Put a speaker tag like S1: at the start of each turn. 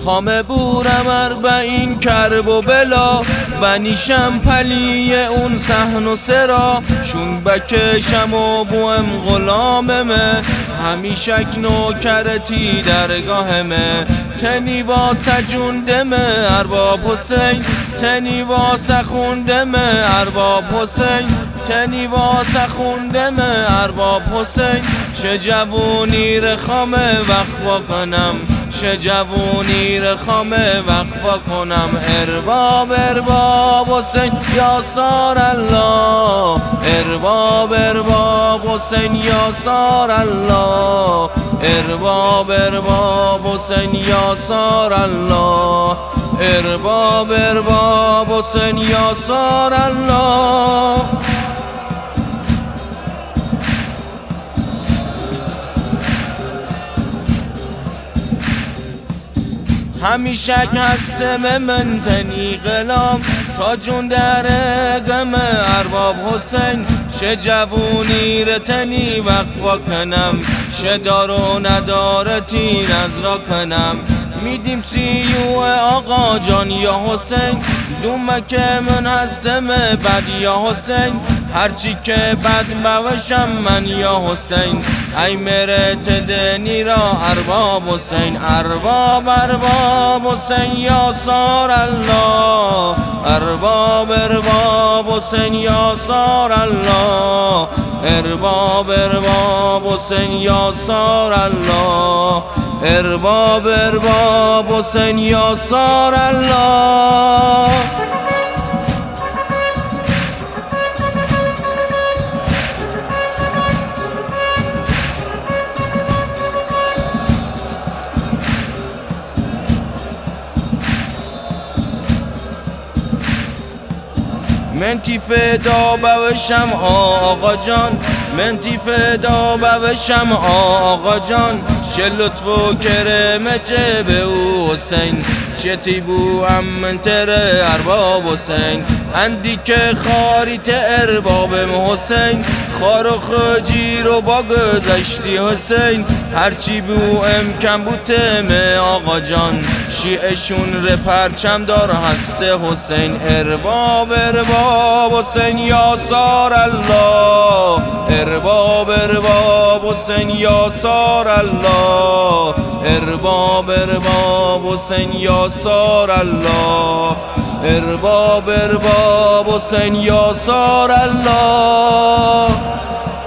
S1: خامه بورم اربعین کرب و بلا و نیشم پلی اون صحن و سرا شون بکشم و بوم غلاممه همیشک نوکرتی درگاهمه تنی واسه جوندمه ارباب حسین تنی واسه خوندمه ارباب حسین تنی واسه خوندمه ارباب حسین چه جوونی رخامه وقفا کنم چه جوونی رخامه وقفا کنم ارباب حسین یاسار الله ارباب حسین یاسار الله ارباب حسین یاسار الله ارباب حسین یاسار الله همیشک هستم من تنی غلام تا جون در غم ارباب حسین چه جوونی رتنی وقفا کنم چه دار و ندارتی نظرا کنم میدیم سیو آقا جان یا حسین دومک من هستم بد یا حسین هرچی که بد بوشم من یا حسین ای مرت دنی را ارباب حسین ارباب حسین یاسار الله ارباب حسین یاسار الله ارباب حسین یاسار الله ارباب حسین یاسار الله منتی فدا بوشم آقا جان منتی فدا بوشم آقا جان چه لطف و کرم جب او حسین چه تیبو امنتر ارباب حسین اندی که خاریت ارباب حسین خار و خجیر و با گذشتی حسین هرچی بو امکن بوتم آقا جان شیعشون ر پرچم دار هست حسین ارباب حسین یاسار الله ارباب حسین یاسار الله ارباب حسین یاسار الله ارباب حسین یاسار الله